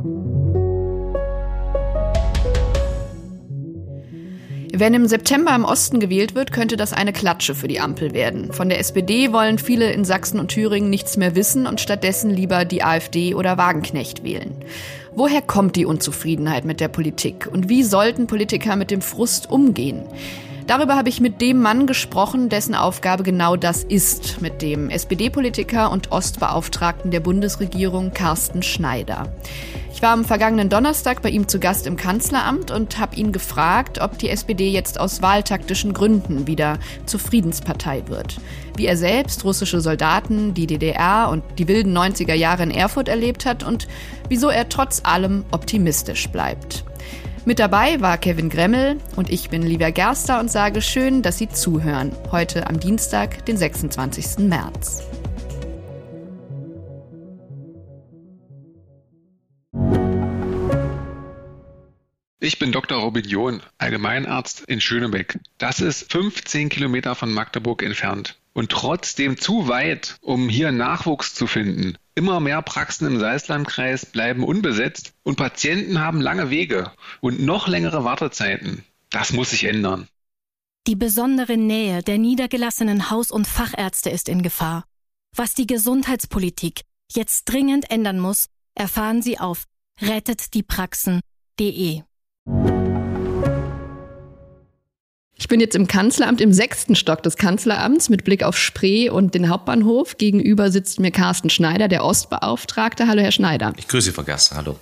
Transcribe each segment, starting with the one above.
Wenn im September im Osten gewählt wird, könnte das eine Klatsche für die Ampel werden. Von der SPD wollen viele in Sachsen und Thüringen nichts mehr wissen und stattdessen lieber die AfD oder Wagenknecht wählen. Woher kommt die Unzufriedenheit mit der Politik und wie sollten Politiker mit dem Frust umgehen? Darüber habe ich mit dem Mann gesprochen, dessen Aufgabe genau das ist, mit dem SPD-Politiker und Ostbeauftragten der Bundesregierung Carsten Schneider. Ich war am vergangenen Donnerstag bei ihm zu Gast im Kanzleramt und habe ihn gefragt, ob die SPD jetzt aus wahltaktischen Gründen wieder zur Friedenspartei wird. Wie er selbst russische Soldaten, die DDR und die wilden 90er Jahre in Erfurt erlebt hat und wieso er trotz allem optimistisch bleibt. Mit dabei war Kevin Gremmel und ich bin Livia Gerster und sage schön, dass Sie zuhören. Heute am Dienstag, den 26. März. Ich bin Dr. Robin John, Allgemeinarzt in Schönebeck. Das ist 15 Kilometer von Magdeburg entfernt. Und trotzdem zu weit, um hier Nachwuchs zu finden. Immer mehr Praxen im Salzlandkreis bleiben unbesetzt und Patienten haben lange Wege und noch längere Wartezeiten. Das muss sich ändern. Die besondere Nähe der niedergelassenen Haus- und Fachärzte ist in Gefahr. Was die Gesundheitspolitik jetzt dringend ändern muss, erfahren Sie auf rettetdiepraxen.de. Ich bin jetzt im Kanzleramt, im 6. Stock des Kanzleramts mit Blick auf Spree und den Hauptbahnhof. Gegenüber sitzt mir Carsten Schneider, der Ostbeauftragte. Hallo, Herr Schneider. Ich grüße Sie, Frau Gerster. Hallo.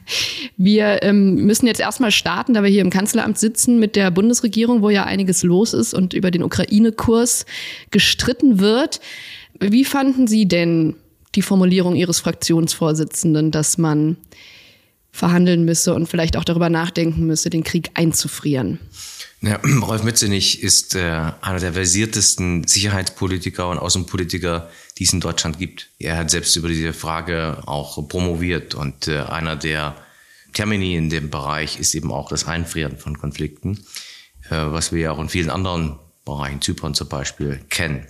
Wir müssen jetzt erstmal starten, da wir hier im Kanzleramt sitzen mit der Bundesregierung, wo ja einiges los ist und über den Ukraine-Kurs gestritten wird. Wie fanden Sie denn die Formulierung Ihres Fraktionsvorsitzenden, dass man verhandeln müsse und vielleicht auch darüber nachdenken müsse, den Krieg einzufrieren? Ja, Rolf Mützenich ist einer der versiertesten Sicherheitspolitiker und Außenpolitiker, die es in Deutschland gibt. Er hat selbst über diese Frage auch promoviert und einer der Termini in dem Bereich ist eben auch das Einfrieren von Konflikten, was wir ja auch in vielen anderen Bereichen, Zypern zum Beispiel, kennen.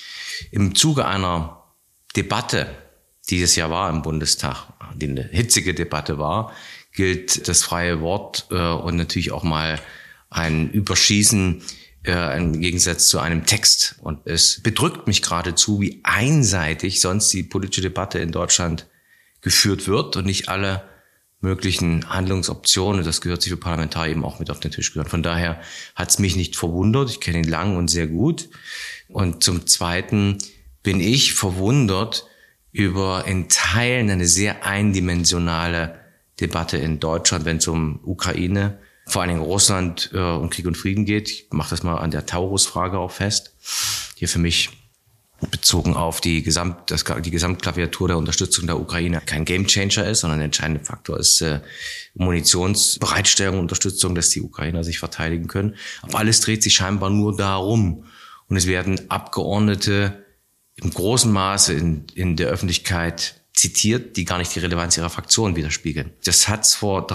Im Zuge einer Debatte, die es ja war im Bundestag, die eine hitzige Debatte war, gilt das freie Wort und natürlich auch mal ein Überschießen im Gegensatz zu einem Text. Und es bedrückt mich geradezu, wie einseitig sonst die politische Debatte in Deutschland geführt wird und nicht alle möglichen Handlungsoptionen, das gehört sich für Parlamentarier eben auch mit auf den Tisch gehören. Von daher hat es mich nicht verwundert. Ich kenne ihn lang und sehr gut. Und zum Zweiten bin ich verwundert über in Teilen eine sehr eindimensionale Debatte in Deutschland, wenn es um Ukraine, vor allen Dingen Russland und Krieg und Frieden geht. Ich mache das mal an der Taurus-Frage auch fest. Hier für mich bezogen auf die Gesamtklaviatur der Unterstützung der Ukraine kein Gamechanger ist, sondern ein entscheidender Faktor ist Munitionsbereitstellung und Unterstützung, dass die Ukrainer sich verteidigen können. Aber alles dreht sich scheinbar nur darum. Und es werden Abgeordnete im großen Maße in der Öffentlichkeit zitiert, die gar nicht die Relevanz ihrer Fraktion widerspiegeln. Das hat es vor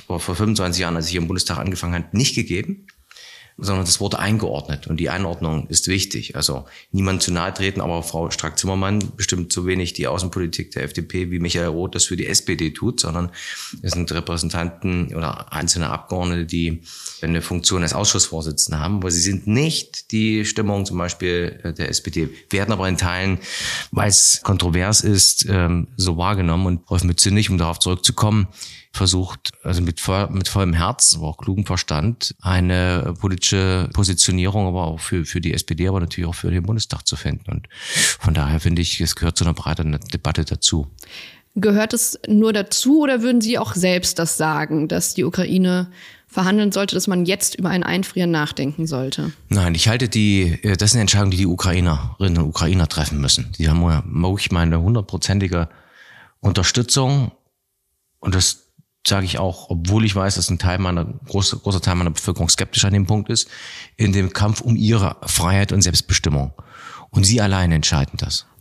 25 Jahren, als ich im Bundestag angefangen habe, nicht gegeben, sondern das wurde eingeordnet. Und die Einordnung ist wichtig. Also niemand zu nahe treten, aber Frau Strack-Zimmermann bestimmt so wenig die Außenpolitik der FDP, wie Michael Roth das für die SPD tut, sondern es sind Repräsentanten oder einzelne Abgeordnete, die eine Funktion als Ausschussvorsitzende haben, aber sie sind nicht die Stimmung zum Beispiel der SPD, werden aber in Teilen, weil es kontrovers ist, so wahrgenommen. Und Rolf Mützenich, um darauf zurückzukommen, versucht, also mit vollem Herz, aber auch klugem Verstand, eine politische Positionierung, aber auch für die SPD, aber natürlich auch für den Bundestag zu finden. Und von daher finde ich, es gehört zu einer breiteren Debatte dazu. Gehört es nur dazu oder würden Sie auch selbst das sagen, dass die Ukraine verhandeln sollte, dass man jetzt über ein Einfrieren nachdenken sollte? Nein, ich halte das ist eine Entscheidung, die Ukrainerinnen und Ukrainer treffen müssen. Die haben wirklich meine 100%ige Unterstützung. Und das sage ich auch, obwohl ich weiß, dass ein großer Teil meiner Bevölkerung skeptisch an dem Punkt ist, in dem Kampf um ihre Freiheit und Selbstbestimmung. Und sie alleine entscheiden das.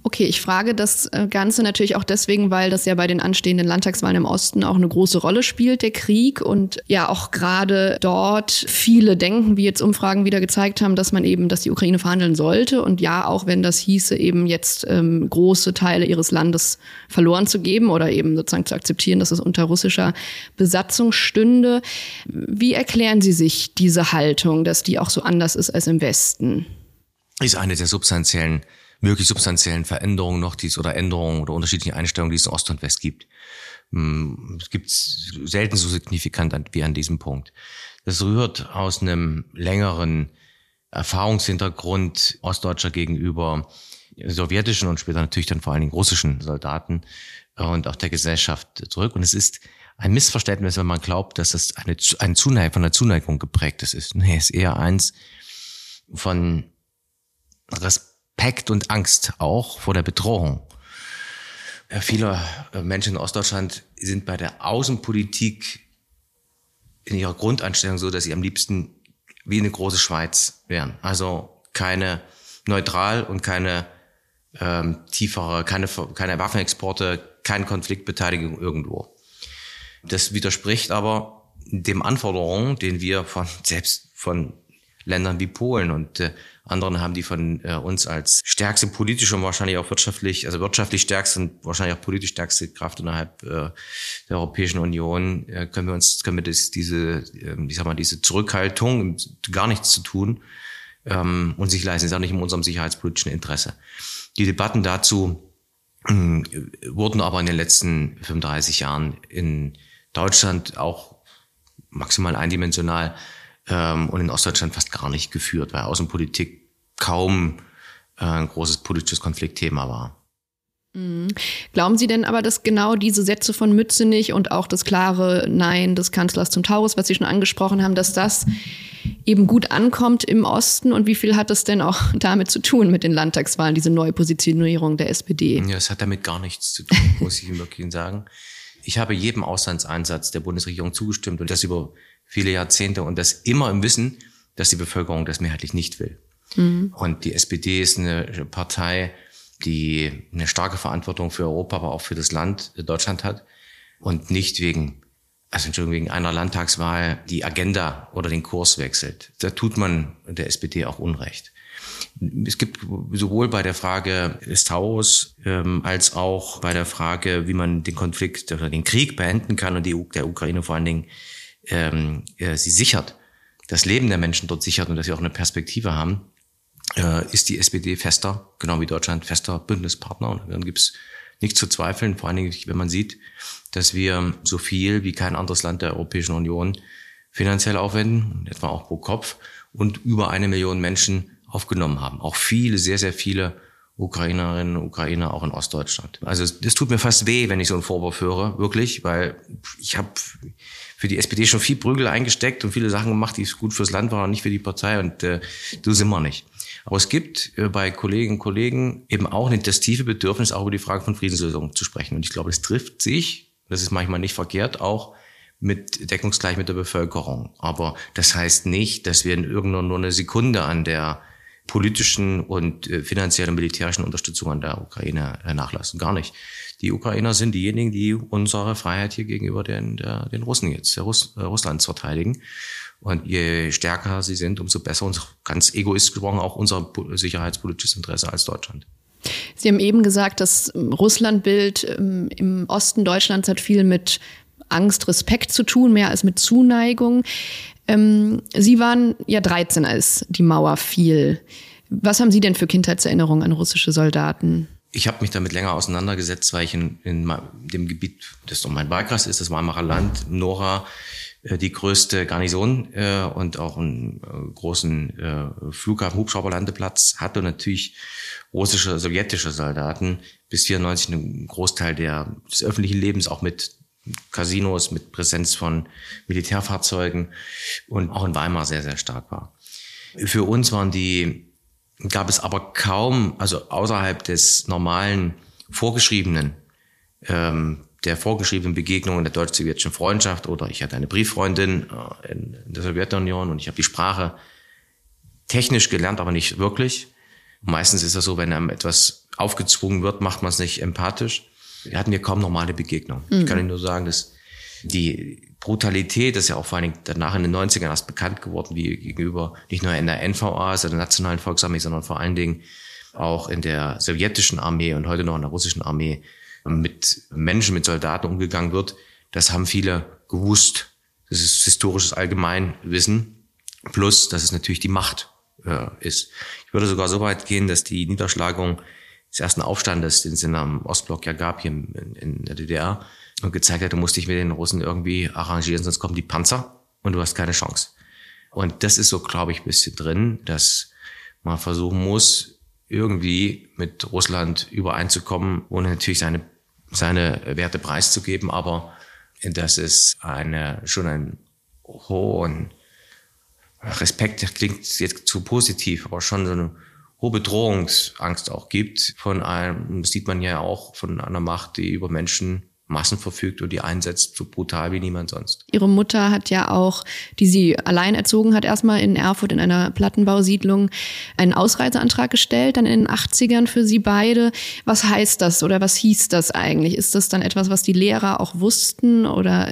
Okay, ich frage das Ganze natürlich auch deswegen, weil das ja bei den anstehenden Landtagswahlen im Osten auch eine große Rolle spielt, der Krieg. Und ja auch gerade dort viele denken, wie jetzt Umfragen wieder gezeigt haben, dass die Ukraine verhandeln sollte. Und ja, auch wenn das hieße, eben jetzt große Teile ihres Landes verloren zu geben oder eben sozusagen zu akzeptieren, dass es unter russischer Besatzung stünde. Wie erklären Sie sich diese Haltung, dass die auch so anders ist als im Westen? Ist eine der möglich substanziellen Veränderungen oder Änderungen oder unterschiedliche Einstellungen, die es in Ost und West gibt. Es gibt selten so signifikant wie an diesem Punkt. Das rührt aus einem längeren Erfahrungshintergrund Ostdeutscher gegenüber sowjetischen und später natürlich dann vor allen Dingen russischen Soldaten und auch der Gesellschaft zurück. Und es ist ein Missverständnis, wenn man glaubt, dass es von der Zuneigung geprägtes ist. Nee, es ist eher eins von Respekt und Angst auch vor der Bedrohung. Viele Menschen in Ostdeutschland sind bei der Außenpolitik in ihrer Grundeinstellung so, dass sie am liebsten wie eine große Schweiz wären. Also keine neutral und keine keine Waffenexporte, keine Konfliktbeteiligung irgendwo. Das widerspricht aber dem Anforderungen, den wir selbst von Ländern wie Polen und anderen haben, die von uns als stärkste politische und wahrscheinlich auch wirtschaftlich stärkste und wahrscheinlich auch politisch stärkste Kraft innerhalb der Europäischen Union können wir diese Zurückhaltung, gar nichts zu tun, und sich leisten. Das ist auch nicht in unserem sicherheitspolitischen Interesse. Die Debatten dazu wurden aber in den letzten 35 Jahren in Deutschland auch maximal eindimensional und in Ostdeutschland fast gar nicht geführt, weil Außenpolitik kaum ein großes politisches Konfliktthema war. Glauben Sie denn aber, dass genau diese Sätze von Mützenich und auch das klare Nein des Kanzlers zum Taurus, was Sie schon angesprochen haben, dass das eben gut ankommt im Osten? Und wie viel hat das denn auch damit zu tun mit den Landtagswahlen, diese Neupositionierung der SPD? Ja, es hat damit gar nichts zu tun, muss ich wirklich sagen. Ich habe jedem Auslandseinsatz der Bundesregierung zugestimmt und das über viele Jahrzehnte und das immer im Wissen, dass die Bevölkerung das mehrheitlich nicht will. Und die SPD ist eine Partei, die eine starke Verantwortung für Europa, aber auch für das Land Deutschland hat und nicht wegen einer Landtagswahl die Agenda oder den Kurs wechselt. Da tut man der SPD auch Unrecht. Es gibt sowohl bei der Frage des Taurus als auch bei der Frage, wie man den Konflikt oder den Krieg beenden kann und der Ukraine vor allen Dingen sie sichert, das Leben der Menschen dort sichert und dass sie auch eine Perspektive haben, ist die SPD fester, genau wie Deutschland, fester Bündnispartner. Und dann gibt es nichts zu zweifeln, vor allen Dingen, wenn man sieht, dass wir so viel wie kein anderes Land der Europäischen Union finanziell aufwenden, etwa auch pro Kopf, und über 1 Million Menschen aufgenommen haben. Auch viele, sehr, sehr viele Ukrainerinnen und Ukrainer auch in Ostdeutschland. Also das tut mir fast weh, wenn ich so einen Vorwurf höre, wirklich, weil ich habe für die SPD schon viel Prügel eingesteckt und viele Sachen gemacht, die gut fürs Land waren, nicht für die Partei, und so sind wir nicht. Aber es gibt bei Kolleginnen und Kollegen eben auch das tiefe Bedürfnis, auch über die Frage von Friedenslösungen zu sprechen. Und ich glaube, es trifft sich, das ist manchmal nicht verkehrt, auch deckungsgleich mit der Bevölkerung. Aber das heißt nicht, dass wir in nur eine Sekunde an der politischen und finanziellen militärischen Unterstützung an der Ukraine nachlassen. Gar nicht. Die Ukrainer sind diejenigen, die unsere Freiheit hier gegenüber den Russen jetzt, Russlands verteidigen. Und je stärker sie sind, umso besser, und ganz egoistisch gesprochen, auch unser sicherheitspolitisches Interesse als Deutschland. Sie haben eben gesagt, das Russlandbild im Osten Deutschlands hat viel mit Angst, Respekt zu tun, mehr als mit Zuneigung. Sie waren ja 13, als die Mauer fiel. Was haben Sie denn für Kindheitserinnerungen an russische Soldaten? Ich habe mich damit länger auseinandergesetzt, weil ich in dem Gebiet, das doch mein Wahlkreis ist, das Weimarer Land, Nora, die größte Garnison und auch einen großen Flughafen, Hubschrauberlandeplatz hatte, und natürlich russische, sowjetische Soldaten bis 94 einen Großteil des öffentlichen Lebens, auch mit Casinos, mit Präsenz von Militärfahrzeugen, und auch in Weimar sehr, sehr stark war. Für uns gab es aber kaum, also außerhalb des normalen vorgeschriebenen, der vorgeschriebenen Begegnungen der deutsch-sowjetischen Freundschaft, oder ich hatte eine Brieffreundin in der Sowjetunion und ich habe die Sprache technisch gelernt, aber nicht wirklich. Meistens ist das so, wenn einem etwas aufgezwungen wird, macht man es nicht empathisch. Wir hatten ja kaum normale Begegnungen. Ich kann Ihnen nur sagen, dass die Brutalität, das ist ja auch vor allen Dingen danach in den 90ern erst bekannt geworden, wie gegenüber nicht nur in der NVA, also der Nationalen Volksarmee, sondern vor allen Dingen auch in der sowjetischen Armee und heute noch in der russischen Armee mit Menschen, mit Soldaten umgegangen wird. Das haben viele gewusst. Das ist historisches Allgemeinwissen. Plus, dass es natürlich die Macht ist. Ich würde sogar so weit gehen, dass die Niederschlagung des ersten Aufstandes, den es in einem Ostblock ja gab, hier in der DDR, und gezeigt hat, du musst dich mit den Russen irgendwie arrangieren, sonst kommen die Panzer und du hast keine Chance. Und das ist so, glaube ich, ein bisschen drin, dass man versuchen muss, irgendwie mit Russland übereinzukommen, ohne natürlich seine Werte preiszugeben, aber dass es schon einen hohen Respekt, das klingt jetzt zu positiv, aber schon so eine hohe Bedrohungsangst auch gibt von einem, das sieht man ja auch, von einer Macht, die über Massen verfügt und die einsetzt, so brutal wie niemand sonst. Ihre Mutter hat ja auch, die sie allein erzogen hat, erstmal in Erfurt in einer Plattenbausiedlung einen Ausreiseantrag gestellt, dann in den 80ern für sie beide. Was heißt das oder was hieß das eigentlich? Ist das dann etwas, was die Lehrer auch wussten oder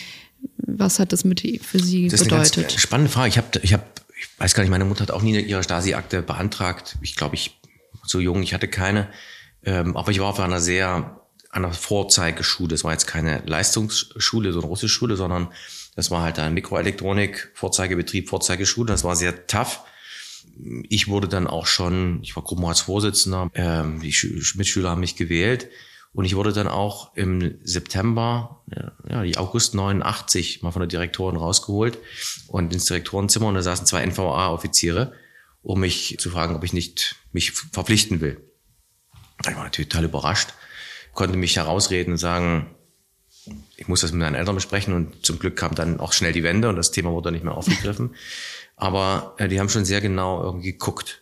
was hat das für sie bedeutet? Das ist eine ganz spannende Frage. Ich weiß gar nicht, meine Mutter hat auch nie ihre Stasi-Akte beantragt. Ich glaube, so jung, ich hatte keine. Aber ich war auf einer Vorzeigeschule. Das war jetzt keine Leistungsschule, so eine russische Schule, sondern das war halt eine Mikroelektronik, Vorzeigebetrieb, Vorzeigeschule. Das war sehr tough. Ich wurde dann auch ich war Gruppenratsvorsitzender. Die Mitschüler haben mich gewählt. Und ich wurde dann auch im September, August 89, mal von der Direktorin rausgeholt und ins Direktorenzimmer. Und da saßen 2 NVA-Offiziere, um mich zu fragen, ob ich nicht mich verpflichten will. Ich war natürlich total überrascht, konnte mich herausreden und sagen, ich muss das mit meinen Eltern besprechen. Und zum Glück kam dann auch schnell die Wende und das Thema wurde nicht mehr aufgegriffen. Aber die haben schon sehr genau irgendwie geguckt.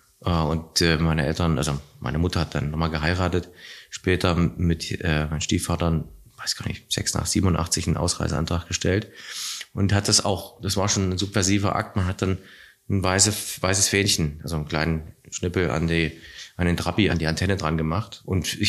Und meine Eltern, also meine Mutter hat dann nochmal geheiratet, später mit meinem Stiefvater, weiß gar nicht, 86, 87 einen Ausreiseantrag gestellt und hat das war schon ein subversiver Akt, man hat dann ein weißes Fähnchen, also einen kleinen Schnippel an den Trabi, an die Antenne dran gemacht und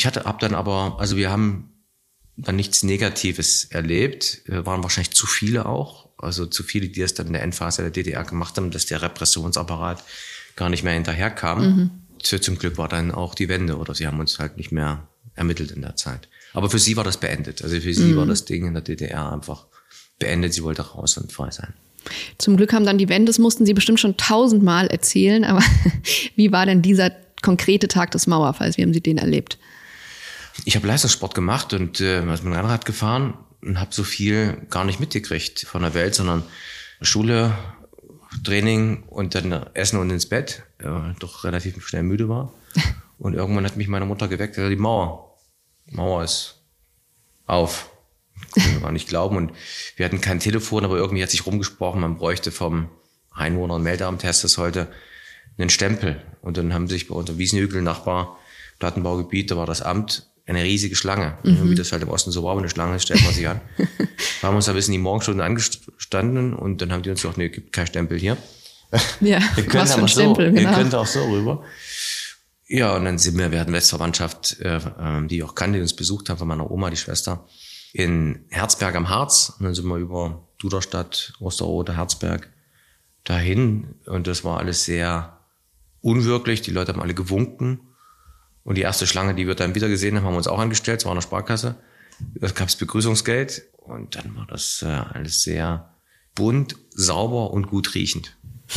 wir haben dann nichts Negatives erlebt, waren wahrscheinlich zu viele auch, also zu viele, die das dann in der Endphase der DDR gemacht haben, dass der Repressionsapparat gar nicht mehr hinterherkam. Mhm. Zum Glück war dann auch die Wende oder sie haben uns halt nicht mehr ermittelt in der Zeit. Aber für sie war das beendet. Also für sie war das Ding in der DDR einfach beendet. Sie wollte raus und frei sein. Zum Glück haben dann die Wende, das mussten Sie bestimmt schon 1000-mal erzählen. Aber wie war denn dieser konkrete Tag des Mauerfalls? Wie haben Sie den erlebt? Ich habe Leistungssport gemacht und mit dem Rennrad gefahren und habe so viel gar nicht mitgekriegt von der Welt, sondern Schule, Training und dann Essen und ins Bett, doch relativ schnell müde war. Und irgendwann hat mich meine Mutter geweckt, die Mauer ist auf. Konnte ich gar nicht glauben. Und wir hatten kein Telefon, aber irgendwie hat sich rumgesprochen, man bräuchte vom Einwohner- und Meldeamt, heißt das heute, einen Stempel. Und dann haben sich bei uns am Wiesenhügel, Nachbar, Plattenbaugebiet, da war das Amt, eine riesige Schlange. Mhm. Wie das halt im Osten so war, wenn eine Schlange ist, stellt man sich an. Wir haben uns da bis in die Morgenstunden angestanden und dann haben die uns gesagt, nee, gibt kein Stempel hier. Ja, ihr könnt aber Stempel, genau. Ihr könnt auch so rüber. Ja, und dann wir hatten Westverwandtschaft, die ich auch kannte, die uns besucht haben, von meiner Oma, die Schwester, in Herzberg am Harz. Und dann sind wir über Duderstadt, Osterode, Herzberg dahin. Und das war alles sehr unwirklich. Die Leute haben alle gewunken. Und die erste Schlange, die wir dann wieder gesehen haben, haben wir uns auch angestellt. Es war eine Sparkasse. Da gab es Begrüßungsgeld. Und dann war das alles sehr bunt, sauber und gut riechend.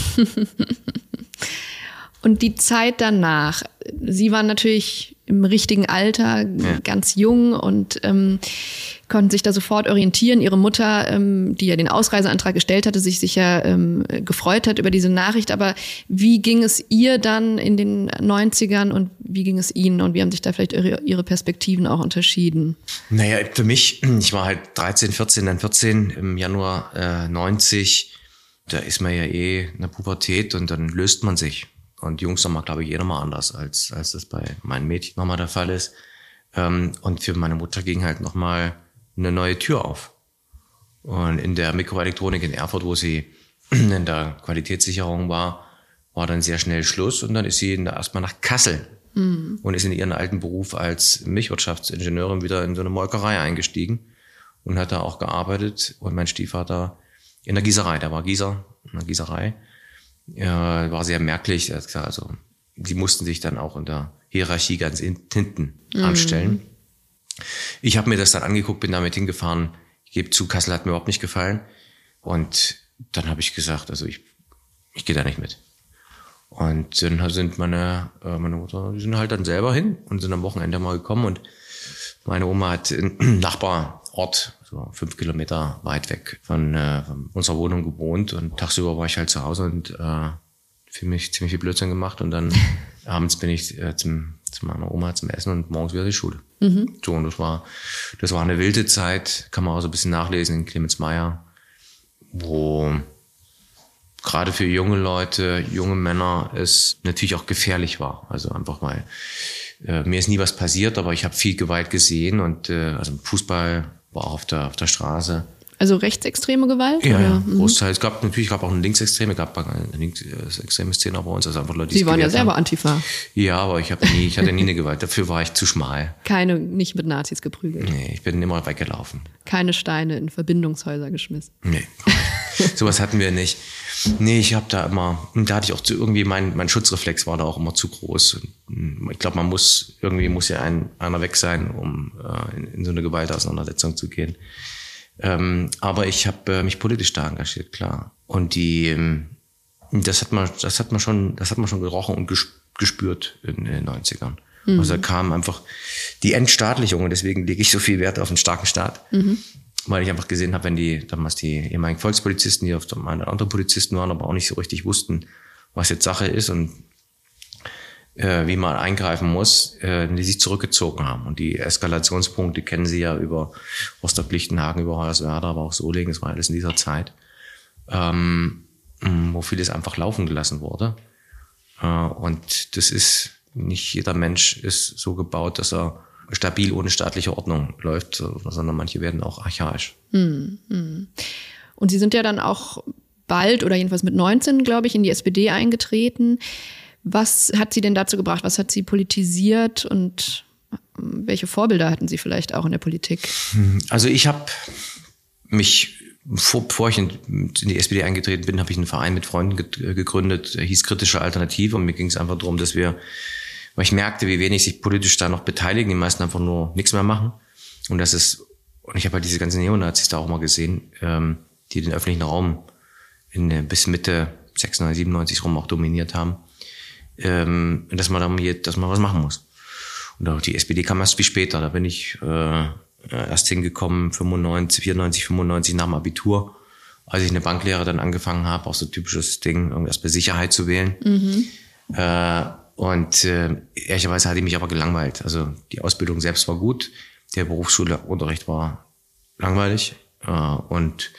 Und die Zeit danach, Sie waren natürlich im richtigen Alter, ganz jung und konnten sich da sofort orientieren. Ihre Mutter, die ja den Ausreiseantrag gestellt hatte, sich sicher gefreut hat über diese Nachricht. Aber wie ging es ihr dann in den 90ern und wie ging es Ihnen? Und wie haben sich da vielleicht Ihre Perspektiven auch unterschieden? Naja, für mich, ich war halt 13, 14, dann 14 im Januar 90. Da ist man ja in der Pubertät und dann löst man sich. Und Jungs nochmal, glaube ich, nochmal anders, als das bei meinen Mädchen nochmal der Fall ist. Und für meine Mutter ging halt nochmal eine neue Tür auf. Und in der Mikroelektronik in Erfurt, wo sie in der Qualitätssicherung war, war dann sehr schnell Schluss und dann ist sie erstmal nach Kassel und ist in ihren alten Beruf als Milchwirtschaftsingenieurin wieder in so eine Molkerei eingestiegen und hat da auch gearbeitet. Und mein Stiefvater in der Gießerei, der war Gießer in der Gießerei. War sehr merklich. Also die mussten sich dann auch in der Hierarchie ganz hinten anstellen. Ich habe mir das dann angeguckt, bin damit hingefahren. Ich gebe zu, Kassel hat mir überhaupt nicht gefallen. Und dann habe ich gesagt, also ich gehe da nicht mit. Und dann sind meine Mutter, die sind halt dann selber hin und sind am Wochenende mal gekommen. Und meine Oma hat im Nachbarort, so 5 Kilometer weit weg von unserer Wohnung gewohnt. Und tagsüber war ich halt zu Hause und für mich ziemlich viel Blödsinn gemacht. Und dann abends bin ich zu meiner Oma zum Essen und morgens wieder in die Schule. So, und das war eine wilde Zeit, kann man auch so ein bisschen nachlesen in Clemens Meyer, wo gerade für junge Leute, junge Männer es natürlich auch gefährlich war. Also einfach mal, mir ist nie was passiert, aber ich habe viel Gewalt gesehen und also Fußball war auch auf der Straße. Also rechtsextreme Gewalt? Ja, oder? ja, Großteil. Es gab auch eine Linksextreme, eine linksextreme Szene bei uns, also einfach Leute, die Sie waren ja selber Antifa. Ja, aber ich hatte nie eine Gewalt. Dafür war ich zu schmal. Nicht mit Nazis geprügelt. Nee, ich bin immer weggelaufen. Keine Steine in Verbindungshäuser geschmissen. Nee, sowas hatten wir nicht. Nee, ich habe da hatte ich auch irgendwie, mein Schutzreflex war da auch immer zu groß. Ich glaube, muss ja einer weg sein, um in so eine Gewaltauseinandersetzung zu gehen. Aber ich habe mich politisch da engagiert, klar. Und das hat man schon gerochen und gespürt in den 90ern. Also da kam einfach die Entstaatlichung und deswegen lege ich so viel Wert auf einen starken Staat. Weil ich einfach gesehen habe, wenn damals die ehemaligen Volkspolizisten, die auf der andere Polizisten waren, aber auch nicht so richtig wussten, was jetzt Sache ist und wie man eingreifen muss, die sich zurückgezogen haben. Und die Eskalationspunkte kennen Sie ja über Rostock-Lichtenhagen, über Hoyerswerda, aber auch Solingen, das war alles in dieser Zeit, wo vieles einfach laufen gelassen wurde. Und das ist, nicht jeder Mensch ist so gebaut, dass er stabil ohne staatliche Ordnung läuft, sondern manche werden auch archaisch. Und Sie sind ja dann auch bald oder jedenfalls mit 19, glaube ich, in die SPD eingetreten. Was hat Sie denn dazu gebracht? Was hat Sie politisiert und welche Vorbilder hatten Sie vielleicht auch in der Politik? Also ich habe mich, bevor ich in die SPD eingetreten bin, habe ich einen Verein mit Freunden gegründet, der hieß Kritische Alternative. Und mir ging es einfach darum, weil ich merkte, wie wenig sich politisch da noch beteiligen, die meisten einfach nur nichts mehr machen. Und ich habe halt diese ganzen Neonazis da auch mal gesehen, die den öffentlichen Raum bis Mitte 96, 97 rum auch dominiert haben. Dass man was machen muss. Und auch die SPD kam erst viel später. Da bin ich erst hingekommen, 94 nach dem Abitur, als ich eine Banklehre dann angefangen habe, auch so typisches Ding, erst bei Sicherheit zu wählen. Und ehrlicherweise hatte ich mich aber gelangweilt. Also die Ausbildung selbst war gut, der Berufsschulunterricht war langweilig und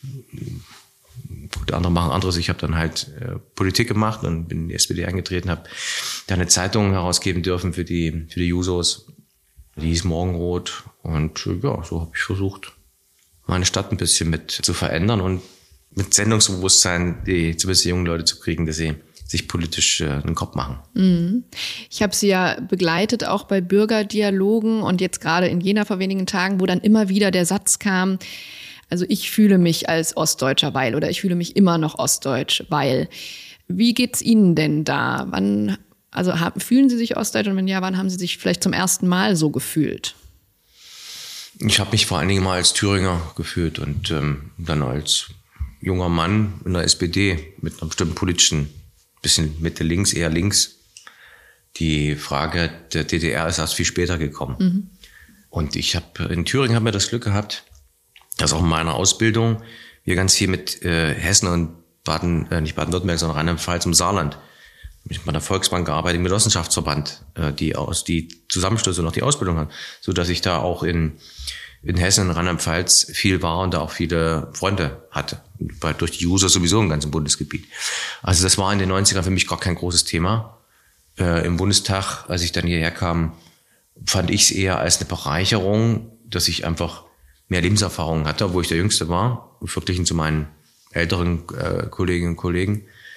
gut, andere machen anderes. Ich habe dann halt Politik gemacht und bin in die SPD eingetreten, habe da eine Zeitung herausgeben dürfen für die Jusos. Die hieß Morgenrot. Und ja, so habe ich versucht, meine Stadt ein bisschen mit zu verändern und mit Sendungsbewusstsein zumindest die jungen Leute zu kriegen, dass sie sich politisch einen Kopf machen. Ich habe Sie ja begleitet, auch bei Bürgerdialogen und jetzt gerade in Jena vor wenigen Tagen, wo dann immer wieder der Satz kam, also ich fühle mich als Ostdeutscher, weil, oder ich fühle mich immer noch ostdeutsch, weil. Wie geht's Ihnen denn da? Fühlen Sie sich ostdeutsch und wenn ja, wann haben Sie sich vielleicht zum ersten Mal so gefühlt? Ich habe mich vor allen Dingen mal als Thüringer gefühlt und dann als junger Mann in der SPD mit einem bestimmten politischen, bisschen Mitte links, eher links. Die Frage der DDR ist erst viel später gekommen. Und in Thüringen haben wir das Glück gehabt, dass auch in meiner Ausbildung wir ganz viel mit Hessen und nicht Baden-Württemberg, sondern Rheinland-Pfalz im Saarland. Ich habe bei der Volksbank gearbeitet, mit Genossenschaftsverband, die Zusammenstöße und auch die Ausbildung hat, so dass ich da auch in Hessen und Rheinland-Pfalz viel war und da auch viele Freunde hatte. Durch die User sowieso im ganzen Bundesgebiet. Also das war in den 90ern für mich gar kein großes Thema. Im Bundestag, als ich dann hierher kam, fand ich es eher als eine Bereicherung, dass ich einfach mehr Lebenserfahrung hatte, obwohl ich der Jüngste war, verglichen zu meinen älteren Kolleginnen und Kollegen.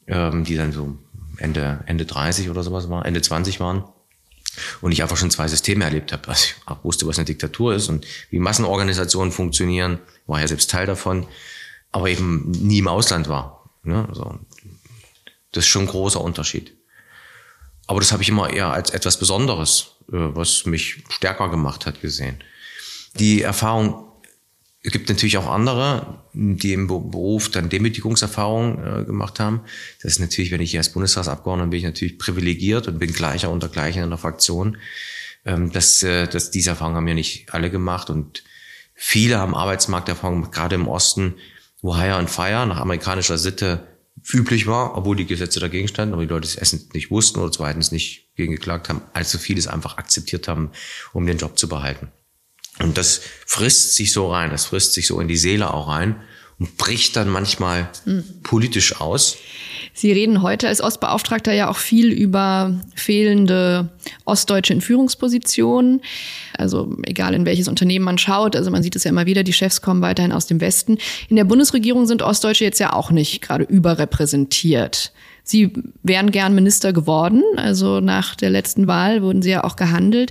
die dann so Ende 30 oder sowas waren, Ende 20 waren. Und ich einfach schon 2 Systeme erlebt habe. Also ich auch wusste, was eine Diktatur ist und wie Massenorganisationen funktionieren. War ja selbst Teil davon. Aber eben nie im Ausland war. Ne? Also, das ist schon ein großer Unterschied. Aber das habe ich immer eher als etwas Besonderes, was mich stärker gemacht hat, gesehen. Die Erfahrung, es gibt natürlich auch andere, die im Beruf dann Demütigungserfahrungen gemacht haben. Das ist natürlich, wenn ich hier als Bundestagsabgeordneter bin, ich natürlich privilegiert und bin Gleicher unter Gleichen in der Fraktion. Dass diese Erfahrungen haben ja nicht alle gemacht und viele haben Arbeitsmarkterfahrungen, gerade im Osten, wo Hire and Fire nach amerikanischer Sitte üblich war, obwohl die Gesetze dagegen standen, aber die Leute das erstens nicht wussten oder zweitens nicht gegen geklagt haben, allzu vieles einfach akzeptiert haben, um den Job zu behalten. Und das frisst sich so rein, das frisst sich so in die Seele auch rein und bricht dann manchmal politisch aus. Sie reden heute als Ostbeauftragter ja auch viel über fehlende Ostdeutsche in Führungspositionen. Also egal in welches Unternehmen man schaut, also man sieht es ja immer wieder, die Chefs kommen weiterhin aus dem Westen. In der Bundesregierung sind Ostdeutsche jetzt ja auch nicht gerade überrepräsentiert. Sie wären gern Minister geworden, also nach der letzten Wahl wurden Sie ja auch gehandelt.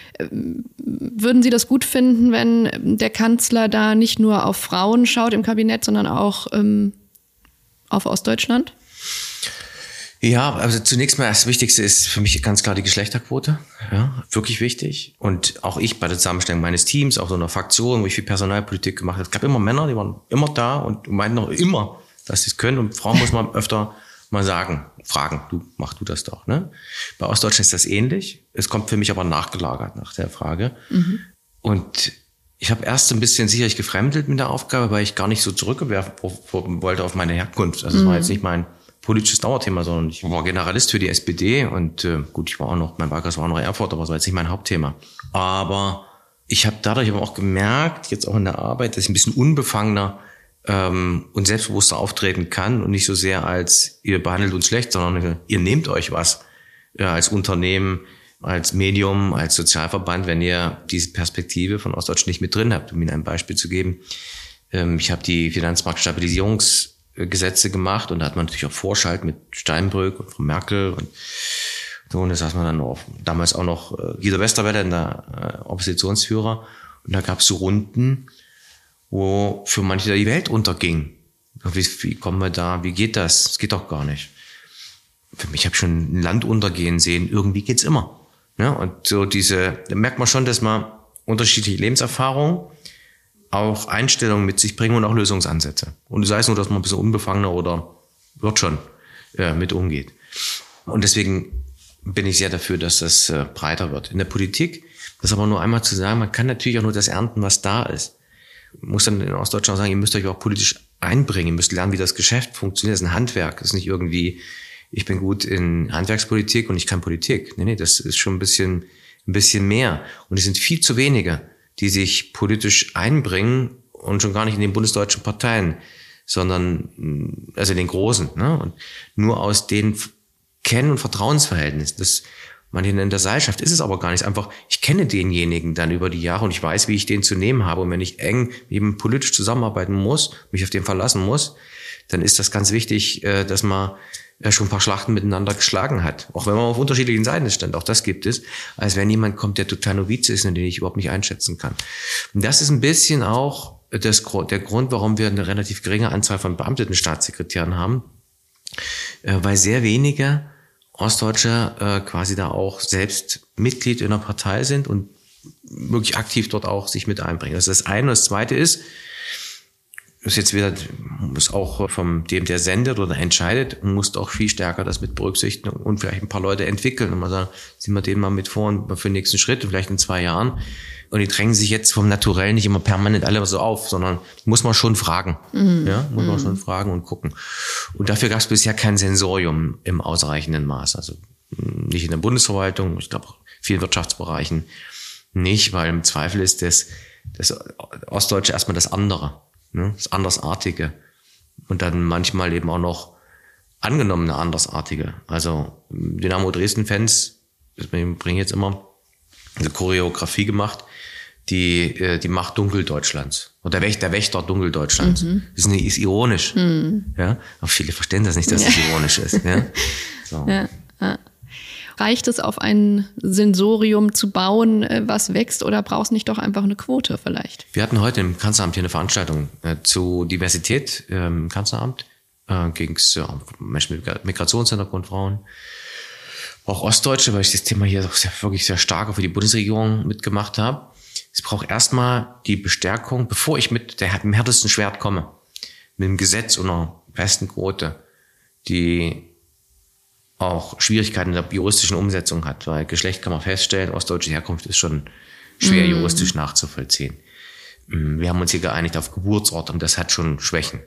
Würden Sie das gut finden, wenn der Kanzler da nicht nur auf Frauen schaut im Kabinett, sondern auch auf Ostdeutschland? Ja, also zunächst mal das Wichtigste ist für mich ganz klar die Geschlechterquote. Ja, wirklich wichtig. Und auch ich bei der Zusammenstellung meines Teams, auch so einer Fraktion, wo ich viel Personalpolitik gemacht habe, es gab immer Männer, die waren immer da und meinten noch immer, dass sie es können. Und Frauen muss man öfter mal fragen, mach du das doch. Ne? Bei Ostdeutschland ist das ähnlich. Es kommt für mich aber nachgelagert nach der Frage. Mhm. Und ich habe erst ein bisschen sicherlich gefremdelt mit der Aufgabe, weil ich gar nicht so zurückgewerfen wollte auf meine Herkunft. Also es war jetzt nicht mein politisches Dauerthema, sondern ich war Generalist für die SPD und gut, mein Wahlkreis war auch noch Erfurt, aber das war jetzt nicht mein Hauptthema. Aber ich habe dadurch aber auch gemerkt, jetzt auch in der Arbeit, dass ich ein bisschen unbefangener und selbstbewusster auftreten kann und nicht so sehr als ihr behandelt uns schlecht, sondern ihr nehmt euch was als Unternehmen, als Medium, als Sozialverband, wenn ihr diese Perspektive von Ostdeutschland nicht mit drin habt. Um Ihnen ein Beispiel zu geben, ich habe die Finanzmarktstabilisierungsgesetze gemacht und da hat man natürlich auch Vorschalt mit Steinbrück und Frau Merkel und so, und da saß man dann auch, damals auch noch Guido Westerwelle, in der Oppositionsführer, und da gab es so Runden, wo für manche die Welt unterging. Wie kommen wir da, wie geht das? Das geht doch gar nicht. Für mich habe ich schon ein Land untergehen sehen, irgendwie geht's immer. Ja, und so da merkt man schon, dass man unterschiedliche Lebenserfahrungen, auch Einstellungen mit sich bringen und auch Lösungsansätze. Und sei es nur, dass man ein bisschen unbefangener oder wird schon mit umgeht. Und deswegen bin ich sehr dafür, dass das breiter wird. In der Politik, das aber nur einmal zu sagen, man kann natürlich auch nur das ernten, was da ist. Man muss dann in Ostdeutschland sagen, ihr müsst euch auch politisch einbringen, ihr müsst lernen, wie das Geschäft funktioniert. Das ist ein Handwerk, das ist nicht irgendwie, ich bin gut in Handwerkspolitik und ich kann Politik. Nee, das ist schon ein bisschen mehr. Und es sind viel zu wenige, die sich politisch einbringen und schon gar nicht in den bundesdeutschen Parteien, sondern also in den großen. Ne? Und nur aus den Kenn- und Vertrauensverhältnissen. Das manche in der Seilschaft ist es aber gar nicht. Einfach, ich kenne denjenigen dann über die Jahre und ich weiß, wie ich den zu nehmen habe. Und wenn ich eng eben politisch zusammenarbeiten muss, mich auf den verlassen muss, dann ist das ganz wichtig, dass man schon ein paar Schlachten miteinander geschlagen hat. Auch wenn man auf unterschiedlichen Seiten stand, auch das gibt es. Als wenn jemand kommt, der total Novize ist und den ich überhaupt nicht einschätzen kann. Und das ist ein bisschen auch der Grund, warum wir eine relativ geringe Anzahl von beamteten Staatssekretären haben, weil sehr wenige Ostdeutsche quasi da auch selbst Mitglied in einer Partei sind und wirklich aktiv dort auch sich mit einbringen. Das ist das eine. Und das zweite ist jetzt wieder, muss auch vom dem, der sendet oder entscheidet, muss auch viel stärker das mit berücksichtigen und vielleicht ein paar Leute entwickeln und mal sagen, ziehen wir den mal mit vor und für den nächsten Schritt, vielleicht in 2 Jahren. Und die drängen sich jetzt vom Naturell nicht immer permanent alle so auf, sondern muss man schon fragen. Ja, muss man schon fragen und gucken. Und dafür gab es bisher kein Sensorium im ausreichenden Maß. Also nicht in der Bundesverwaltung, ich glaube auch in vielen Wirtschaftsbereichen nicht, weil im Zweifel ist das Ostdeutsche erstmal das andere, ne, das Andersartige. Und dann manchmal eben auch noch angenommene Andersartige. Also Dynamo Dresden-Fans, das bringen jetzt immer eine Choreografie gemacht, die Macht Dunkeldeutschlands. Oder der Wächter Dunkeldeutschlands. Das ist ironisch. Ja? Aber viele verstehen das nicht, dass es ironisch ist. Ja? So. Ja. Reicht es, auf ein Sensorium zu bauen, was wächst, oder brauchst du nicht doch einfach eine Quote vielleicht? Wir hatten heute im Kanzleramt hier eine Veranstaltung zu Diversität im Kanzleramt. Ging es Menschen mit Migrationshintergrund, Frauen, auch Ostdeutsche, weil ich das Thema hier wirklich sehr stark auch für die Bundesregierung mitgemacht habe. Es braucht erstmal die Bestärkung, bevor ich mit dem härtesten Schwert komme, mit dem Gesetz und einer festen Quote, die auch Schwierigkeiten in der juristischen Umsetzung hat, weil Geschlecht kann man feststellen, ostdeutsche Herkunft ist schon schwer juristisch nachzuvollziehen. Wir haben uns hier geeinigt auf Geburtsort und das hat schon Schwächen.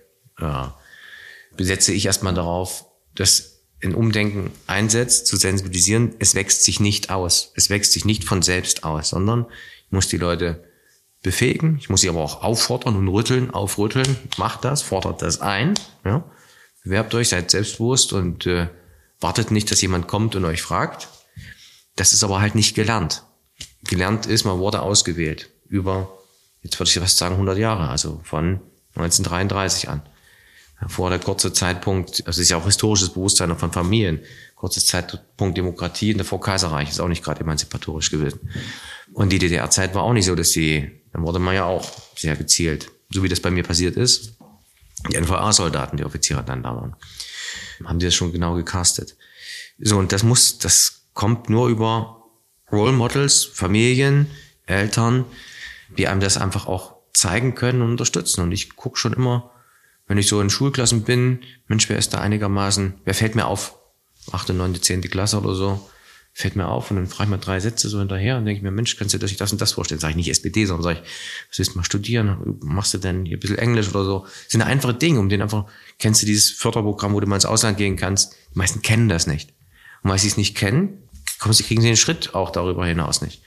Besetze ich erstmal darauf, dass ein Umdenken einsetzt, zu sensibilisieren, es wächst sich nicht aus. Es wächst sich nicht von selbst aus, sondern ich muss die Leute befähigen, ich muss sie aber auch auffordern und aufrütteln, macht das, fordert das ein, ja? Bewerbt euch, seid selbstbewusst und wartet nicht, dass jemand kommt und euch fragt. Das ist aber halt nicht gelernt. Gelernt ist, man wurde ausgewählt über, jetzt würde ich fast sagen, 100 Jahre, also von 1933 an. Vor der kurze Zeitpunkt, also es ist ja auch historisches Bewusstsein von Familien, kurzes Zeitpunkt Demokratie in der Vorkaiserreich ist auch nicht gerade emanzipatorisch gewesen. Und die DDR-Zeit war auch nicht so, dann wurde man ja auch sehr gezielt, so wie das bei mir passiert ist. Die NVA-Soldaten, die Offiziere dann da waren, haben die das schon genau gecastet. So, und das kommt nur über Role Models, Familien, Eltern, die einem das einfach auch zeigen können und unterstützen. Und ich gucke schon immer, wenn ich so in Schulklassen bin, Mensch, wer fällt mir auf? 8., 9., 10. Klasse oder so, fällt mir auf und dann frage ich mal 3 Sätze so hinterher und denke ich mir, Mensch, kannst du dir das und das vorstellen? Sag ich nicht SPD, sondern sag ich, was willst du mal studieren? Machst du denn hier ein bisschen Englisch oder so? Das sind einfache Dinge, um den einfach, kennst du dieses Förderprogramm, wo du mal ins Ausland gehen kannst? Die meisten kennen das nicht. Und weil sie es nicht kennen, kriegen sie den Schritt auch darüber hinaus nicht.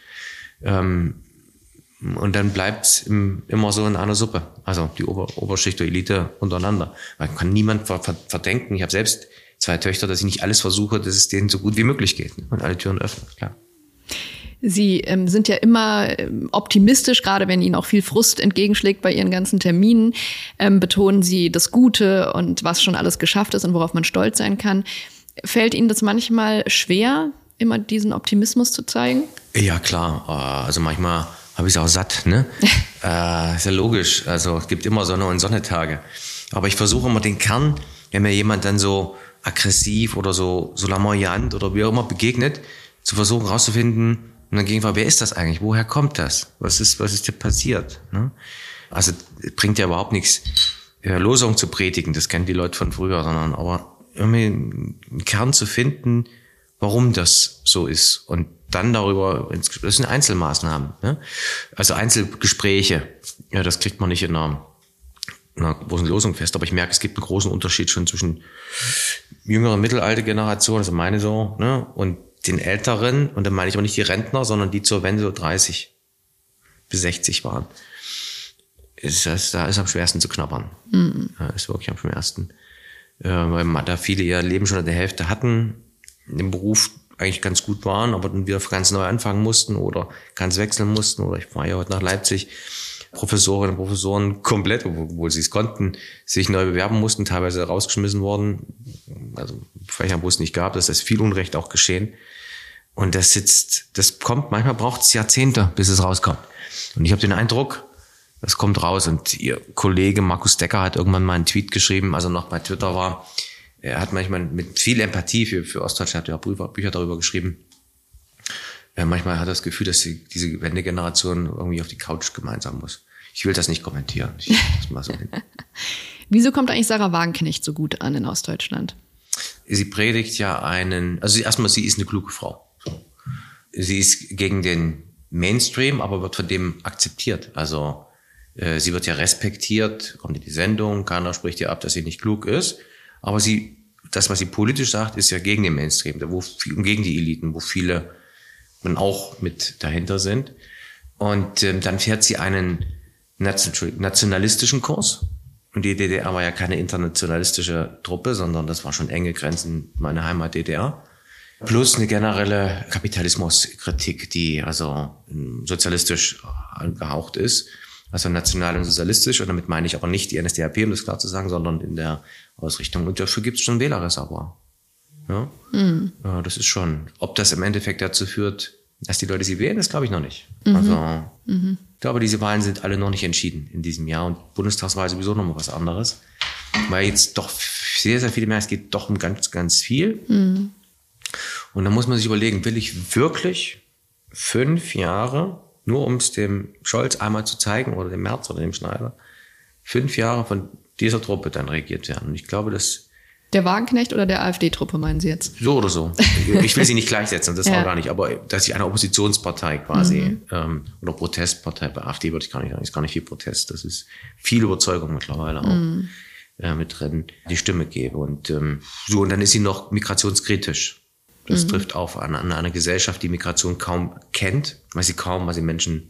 Und dann bleibt's immer so in einer Suppe. Also die Oberschicht der Elite untereinander. Man kann niemand verdenken. Ich habe selbst 2 Töchter, dass ich nicht alles versuche, dass es denen so gut wie möglich geht. Und alle Türen öffnen, klar. Sie sind ja immer optimistisch, gerade wenn Ihnen auch viel Frust entgegenschlägt bei Ihren ganzen Terminen. Betonen Sie das Gute und was schon alles geschafft ist und worauf man stolz sein kann. Fällt Ihnen das manchmal schwer, immer diesen Optimismus zu zeigen? Ja, klar. Also manchmal habe ich es auch satt, ne? Ist ja logisch. Also es gibt immer Sonne- und Sonnetage. Aber ich versuche immer den Kern, wenn mir jemand dann so aggressiv oder so lamoyant oder wie auch immer begegnet, zu versuchen rauszufinden, und dann gegenüber, wer ist das eigentlich? Woher kommt das? Was ist dir passiert? Ne? Also bringt ja überhaupt nichts, Losung zu predigen, das kennen die Leute von früher, sondern aber irgendwie einen Kern zu finden, warum das so ist. Und dann darüber, das sind Einzelmaßnahmen, ne? Also Einzelgespräche, ja, das kriegt man nicht in einer großen Losung fest. Aber ich merke, es gibt einen großen Unterschied schon zwischen jüngerer, mittelalte Generation, also meine so, ne, und den Älteren. Und dann meine ich aber nicht die Rentner, sondern die zur Wende so 30 bis 60 waren. Da ist am schwersten zu knabbern. Da ist wirklich am schwersten. Weil da viele ihr Leben schon in der Hälfte hatten, im Beruf eigentlich ganz gut waren, aber dann wieder ganz neu anfangen mussten oder ganz wechseln mussten. Oder ich war ja heute nach Leipzig, Professorinnen und Professoren komplett, obwohl sie es konnten, sich neu bewerben mussten, teilweise rausgeschmissen worden. Also Fächer, wo es nicht gab, das ist viel Unrecht auch geschehen. Und das kommt, manchmal braucht es Jahrzehnte, bis es rauskommt. Und ich habe den Eindruck, das kommt raus. Und Ihr Kollege Markus Decker hat irgendwann mal einen Tweet geschrieben, als er noch bei Twitter war. Er hat manchmal mit viel Empathie für Ostdeutschland, er hat ja Bücher darüber geschrieben. Manchmal hat er das Gefühl, dass diese Wendegeneration irgendwie auf die Couch gemeinsam muss. Ich will das nicht kommentieren. Ich lass mal so hin. Wieso kommt eigentlich Sarah Wagenknecht so gut an in Ostdeutschland? Sie predigt ja sie ist eine kluge Frau. Sie ist gegen den Mainstream, aber wird von dem akzeptiert. Also sie wird ja respektiert, kommt in die Sendung, keiner spricht ihr ab, dass sie nicht klug ist. Aber das, was sie politisch sagt, ist ja gegen den Mainstream, und gegen die Eliten, wo viele dann auch mit dahinter sind. Und dann fährt sie einen nationalistischen Kurs. Und die DDR war ja keine internationalistische Truppe, sondern das war schon enge Grenzen meiner Heimat DDR. Plus eine generelle Kapitalismuskritik, die also sozialistisch angehaucht ist, also national und sozialistisch. Und damit meine ich aber nicht die NSDAP, um das klar zu sagen, sondern in der Ausrichtung. Und dafür gibt es schon Wählerreservoir. Ja? Ja, das ist schon. Ob das im Endeffekt dazu führt, dass die Leute sie wählen, das glaube ich noch nicht. Also ich glaube, diese Wahlen sind alle noch nicht entschieden in diesem Jahr. Und Bundestagswahl sowieso noch mal was anderes. Weil jetzt doch sehr, sehr viele mehr, es geht doch um ganz, ganz viel. Und dann muss man sich überlegen, will ich wirklich 5 Jahre, nur um es dem Scholz einmal zu zeigen oder dem Merz oder dem Schneider, 5 Jahre von dieser Truppe dann regiert werden. Und ich glaube, dass... Der Wagenknecht oder der AfD-Truppe meinen Sie jetzt? So oder so. Ich will sie nicht gleichsetzen, das war gar nicht. Aber dass ich eine Oppositionspartei quasi oder Protestpartei, bei AfD würde ich gar nicht sagen, ist gar nicht viel Protest. Das ist viel Überzeugung mittlerweile auch mit drin, die Stimme gebe. Und und dann ist sie noch migrationskritisch. Das trifft auf an eine Gesellschaft, die Migration kaum kennt, weil die Menschen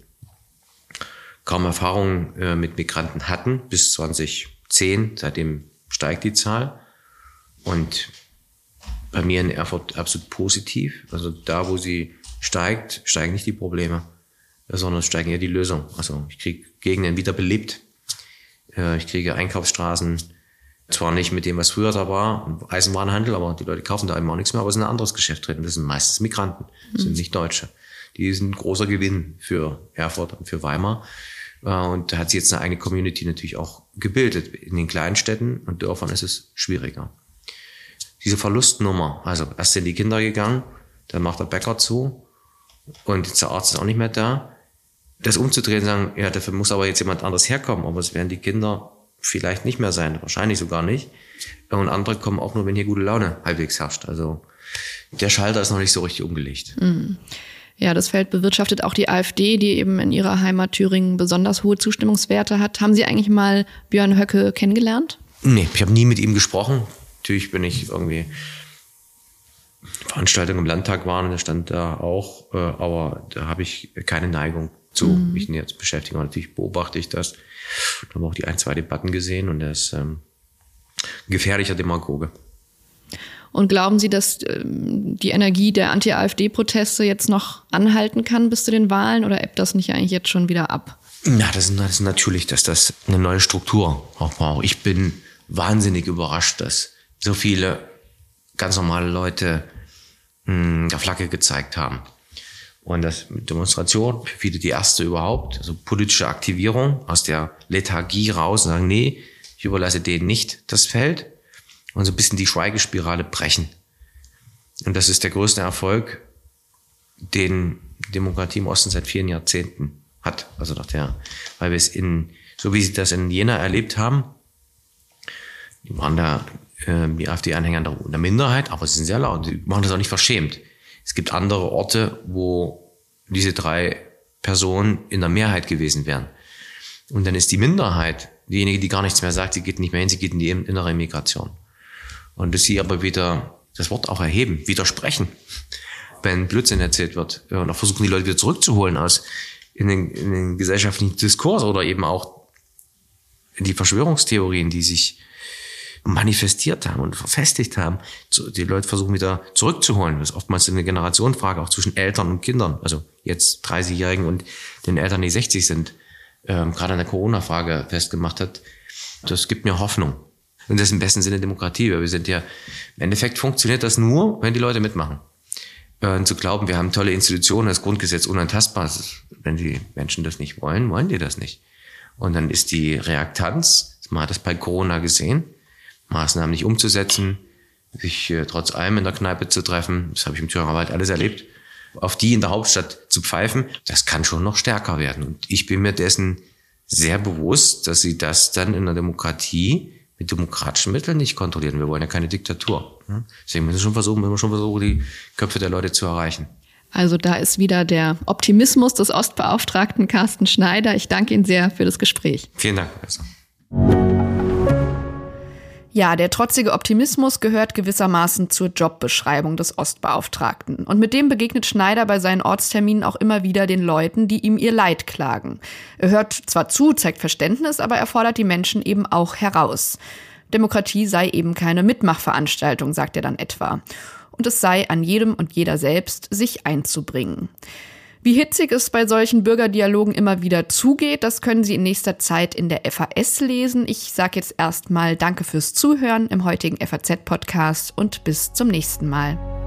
kaum Erfahrungen mit Migranten hatten, bis 2010, seitdem steigt die Zahl. Und bei mir in Erfurt absolut positiv. Also da, wo sie steigt, steigen nicht die Probleme, sondern steigen eher die Lösungen. Also ich kriege Gegenden wiederbelebt. Ich kriege Einkaufsstraßen, zwar nicht mit dem, was früher da war, Eisenbahnhandel, aber die Leute kaufen da eben auch nichts mehr, aber es ist ein anderes Geschäft drin. Das sind meistens Migranten, das sind nicht Deutsche. Die sind ein großer Gewinn für Erfurt und für Weimar. Und da hat sich jetzt eine eigene Community natürlich auch gebildet. In den kleinen Städten und Dörfern ist es schwieriger. Diese Verlustnummer, also erst sind die Kinder gegangen, dann macht der Bäcker zu und jetzt der Arzt ist auch nicht mehr da. Das umzudrehen und sagen, ja, dafür muss aber jetzt jemand anderes herkommen, aber es werden die Kinder vielleicht nicht mehr sein, wahrscheinlich sogar nicht. Und andere kommen auch nur, wenn hier gute Laune halbwegs herrscht. Also der Schalter ist noch nicht so richtig umgelegt. Ja, das Feld bewirtschaftet auch die AfD, die eben in ihrer Heimat Thüringen besonders hohe Zustimmungswerte hat. Haben Sie eigentlich mal Björn Höcke kennengelernt? Nee, ich habe nie mit ihm gesprochen. Natürlich bin ich irgendwie Veranstaltungen im Landtag waren, der stand da auch, aber da habe ich keine Neigung zu, mich jetzt beschäftigen. Aber natürlich beobachte ich das. Ich habe auch die 1-2 Debatten gesehen und er ist ein gefährlicher Demagoge. Und glauben Sie, dass die Energie der Anti-AfD-Proteste jetzt noch anhalten kann bis zu den Wahlen oder ebbt das nicht eigentlich jetzt schon wieder ab? Ja, das ist natürlich, dass das eine neue Struktur auch braucht. Ich bin wahnsinnig überrascht, dass so viele ganz normale Leute der Flagge gezeigt haben. Und das mit Demonstration, für viele die erste überhaupt, also politische Aktivierung aus der Lethargie raus und sagen, nee, ich überlasse denen nicht das Feld und so ein bisschen die Schweigespirale brechen. Und das ist der größte Erfolg, den Demokratie im Osten seit 4 Jahrzehnten hat. Also weil wir es so wie sie das in Jena erlebt haben, die waren da die AfD-Anhänger in der Minderheit, aber sie sind sehr laut. Die machen das auch nicht verschämt. Es gibt andere Orte, wo diese 3 Personen in der Mehrheit gewesen wären. Und dann ist die Minderheit diejenige, die gar nichts mehr sagt, sie geht nicht mehr hin, sie geht in die innere Migration. Und dass sie aber wieder das Wort auch erheben, widersprechen, wenn Blödsinn erzählt wird. Und auch versuchen, die Leute wieder zurückzuholen in den gesellschaftlichen Diskurs oder eben auch in die Verschwörungstheorien, die sich manifestiert haben und verfestigt haben. Die Leute versuchen wieder zurückzuholen. Das ist oftmals eine Generationenfrage, auch zwischen Eltern und Kindern. Also jetzt 30-Jährigen und den Eltern, die 60 sind, gerade an der Corona-Frage festgemacht hat. Das gibt mir Hoffnung. Und das ist im besten Sinne Demokratie. Weil wir sind ja, im Endeffekt funktioniert das nur, wenn die Leute mitmachen. Und zu glauben, wir haben tolle Institutionen, das Grundgesetz unantastbar ist. Wenn die Menschen das nicht wollen, wollen die das nicht. Und dann ist die Reaktanz, man hat das bei Corona gesehen, Maßnahmen nicht umzusetzen, sich trotz allem in der Kneipe zu treffen, das habe ich im Thüringer Wald alles erlebt, auf die in der Hauptstadt zu pfeifen, das kann schon noch stärker werden. Und ich bin mir dessen sehr bewusst, dass sie das dann in der Demokratie mit demokratischen Mitteln nicht kontrollieren. Wir wollen ja keine Diktatur. Deswegen müssen wir schon versuchen, die Köpfe der Leute zu erreichen. Also da ist wieder der Optimismus des Ostbeauftragten Carsten Schneider. Ich danke Ihnen sehr für das Gespräch. Vielen Dank, Professor. Ja, der trotzige Optimismus gehört gewissermaßen zur Jobbeschreibung des Ostbeauftragten. Und mit dem begegnet Schneider bei seinen Ortsterminen auch immer wieder den Leuten, die ihm ihr Leid klagen. Er hört zwar zu, zeigt Verständnis, aber er fordert die Menschen eben auch heraus. Demokratie sei eben keine Mitmachveranstaltung, sagt er dann etwa. und es sei an jedem und jeder selbst, sich einzubringen. Wie hitzig es bei solchen Bürgerdialogen immer wieder zugeht, das können Sie in nächster Zeit in der FAZ lesen. Ich sage jetzt erstmal Danke fürs Zuhören im heutigen FAZ-Podcast und bis zum nächsten Mal.